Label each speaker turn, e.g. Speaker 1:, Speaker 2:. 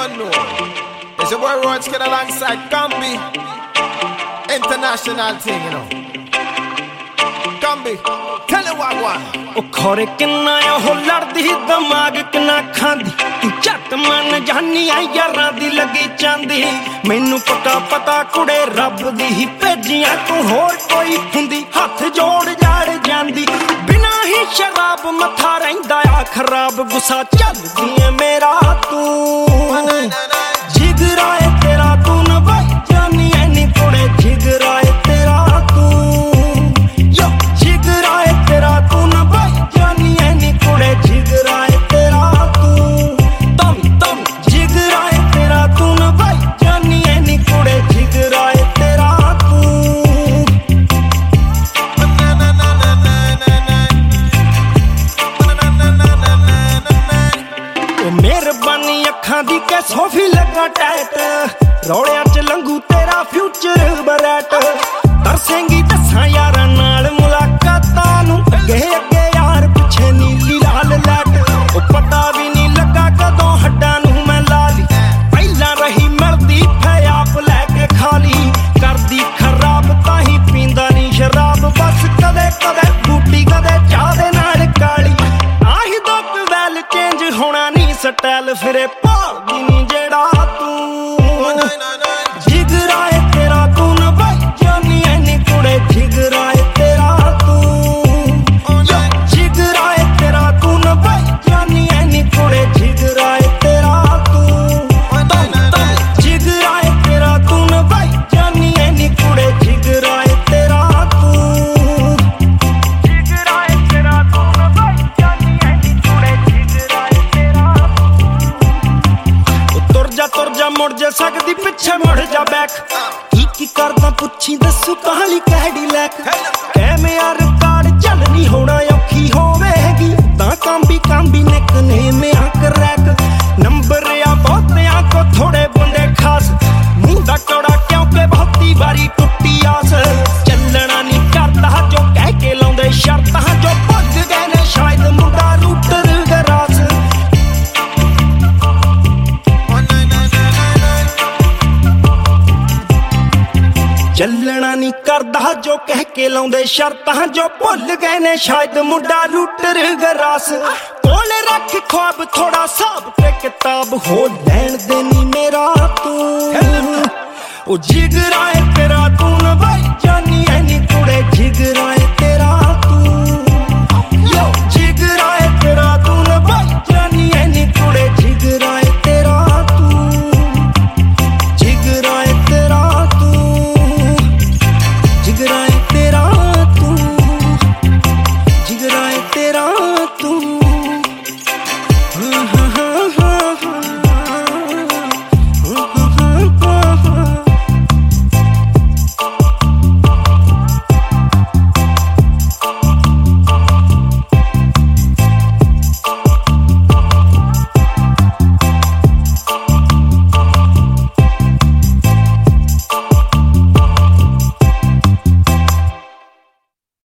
Speaker 1: don't know. It's your boy Roach Kid alongside Gumby. International thing, you know. Gumby, tell it what one.
Speaker 2: ਉਹ ਖੋਰੇ ਕਿੰਨਾ ਉਹ ਲੜਦੀ ਦਿਮਾਗ ਕਿੰਨਾ ਖਾਂਦੀ ਤੂੰ ਝੱਟ ਮੰਨ ਜਾਨੀ ਆ ਯਾਰਾਂ ਦੀ ਲੱਗੀ ਚਾਂਦੀ ਮੈਨੂੰ ਪਤਾ ਕੁੜੇ ਰੱਬ ਦੀ ਹੀ ਭੇਜੀਆਂ ਤੂੰ ਹੋਰ ਕੋਈ ਹੁੰਦੀ ਹੱਥ ਜੋੜ ਜਾੜ ਜਾਂਦੀ ਬਿਨਾ ਹੀ ਸ਼ਰਾਬ ਮੱਥਾ ਰਹਿੰਦਾ ਆ ਖਰਾਬ ਗੁੱਸਾ ਚੱਲਦੀ ਏ ਮੇਰਾ ਤੂੰ ਜਿਗਰਾ ਏ ਤੇਰਾ ਤੂੰ ਨਵਾਈ ਜਾਨੀ ਐ ਨੀ ਕੁੜੇ ਜਿਗਰਾ ਏ ਤੇਰਾ ਦੀ ਕੇ ਸੋਫੀ ਲੱਗਾ ਟੈਟ ਰੌਲਿਆਂ ਚ ਲੰਘੂ ਤੇਰਾ ਫਿਊਚਰ ਬਰੈਟ ਤਰਸੇਂਗੀ ਦੱਸਾਂ ਯਾਰਾਂ ਨਾਲ ਮੁਲਾਕਾਤਾਂ ਨੂੰ ਅੱਗੇ ਯਾਰ ਪਿੱਛੇ ਨੀਲੀ ਲਾਲ ਲੈਟ ਉਹ ਪਤਾ ਵੀ ਨਹੀਂ ਲੱਗਾ ਕਦੋਂ ਹੱਡਾਂ ਨੂੰ ਮੈਂ ਲਾ ਲਈ ਪਹਿਲਾਂ ਰਹੀ ਮਿਲਦੀ ਫਿਆਪ ਲੈ ਕੇ ਖਾਲੀ ਕਰਦੀ ਖਰਾਬ ਤਾਂ ਹੀ ਪੀਂਦਾ ਨਹੀਂ ਸ਼ਰਾਬ ਬਸ ਕਦੇ ਕਦੇ ਬੂਟੀ ਕਦੇ ਚਾਹ ਦੇ ਨਾਲ ਕਾਲੀ ਆਹੀ ਦੋ ਵੈਲ ਚੇਂਜ ਹੋਣਾ ਨਹੀਂ ਸਟਾਈਲ ਫਿਰੇ ਭਾਲਦੀ ਨੀ ਜਿਹੜਾ ਤੂੰ ਜਿਗਰਾ ਏ ਤੇਰਾ ਤੂੰ ਨਵਾਈ ਜਾਨੀ ਐ ਨੀ ਕੁੜੇ ਜਿਗਰਾ ਏ ਤੇਰਾ ਤੂੰ ਜਿਗਰਾ ਏ ਤੇਰਾ ਤੂੰ ਨਵਾਈ ਜਾਨੀ ਐ ਨੀ ਕੁੜੇ ਜਿਗਰਾ ਏ ਤੇਰਾ ਤੂੰ ਜਿਗਰਾ ਏ ਤੇਰਾ ਤੂੰ ਨਵਾਈ ਜਾਨੀ ਐ ਨੀ ਕੁੜੇ ਜਿਗਰਾ ਏ ਤੇਰਾ ਤੂੰ ਜਿਗਰਾ ਏ ਤੇਰਾ ਤੂੰ ਨਵਾਈ ਜਾਨੀ ਐ ਨੀ ਕੁੜੇ ਜਿਗਰਾ ਏ ਤੇਰਾ ਤੁਰ ਜਾ ਮੁੜ ਜਾ ਸਕਦੀ ਪਿੱਛੇ ਮੁੜ ਜਾ ਬੈਕ ਕੀ ਕਰਦਾ ਪੁੱਛੀ ਦੱਸੂ ਕਹਾਣੀ ਕਿਹੜੀ ਲੈਕ ਐਵੇਂ ਆ ਰਿਕਾਰਡ ਚੱਲ ਨਹੀਂ ਹੋਣਾ ਔਖੀ ਹੋਵੇਗੀ ਤਾਂ ਕਾਂਬੀ ਨਿਕਨੇਮ ਆ ਕਰੈਕ ਨੰਬਰ ਆ ਬਹੁਤਿਆਂ ਕੋ ਥੋੜੇ ਬੰਦੇ ਖਾਸ ਮੂੰਹ ਦਾ ਕੌੜਾ ਕਿਉਂਕਿ ਬਹੁਤੀ ਵਾਰੀ ਟੁੱਟੀ ਆਸ ਚੱਲਣਾ ਨਹੀਂ ਕਰਦਾ ਜੋ ਕਹਿ ਕੇ ਲਾਉਂਦੇ ਸ਼ਰਤਾਂ ਜੋ ਭੁੱਲ ਗਏ ਨੇ ਸ਼ਾਇਦ ਮੁੰਡਾ ਰੂਟਰ ਗਰਾਸ ਚੱਲਣਾ ਨਹੀਂ ਕਰਦਾ ਜੋ ਕਹਿ ਕੇ ਲਾਉਂਦੇ ਸ਼ਰਤਾਂ ਜੋ ਭੁੱਲ ਗਏ ਨੇ ਸ਼ਾਇਦ ਮੁੰਡਾ ਰੂਟਰ ਗਰਾਸ ਕੋਲੇ ਰੱਖ ख्वाब ਥੋੜਾ ਹਿਸਾਬ ਤੇ ਕਿਤਾਬ ਹੋ ਲੈਣ ਦੇ ਨੀ ਮੇਰਾ ਤੂੰ ਉਹ ਜਿਗਰਾ ਏ ਤੇਰਾ ਤੂੰ ਨਵਾਈ ਜਾਨੀ ਐ ਨੀ ਕੁੜੇ ਜਿਗਰਾ ਏ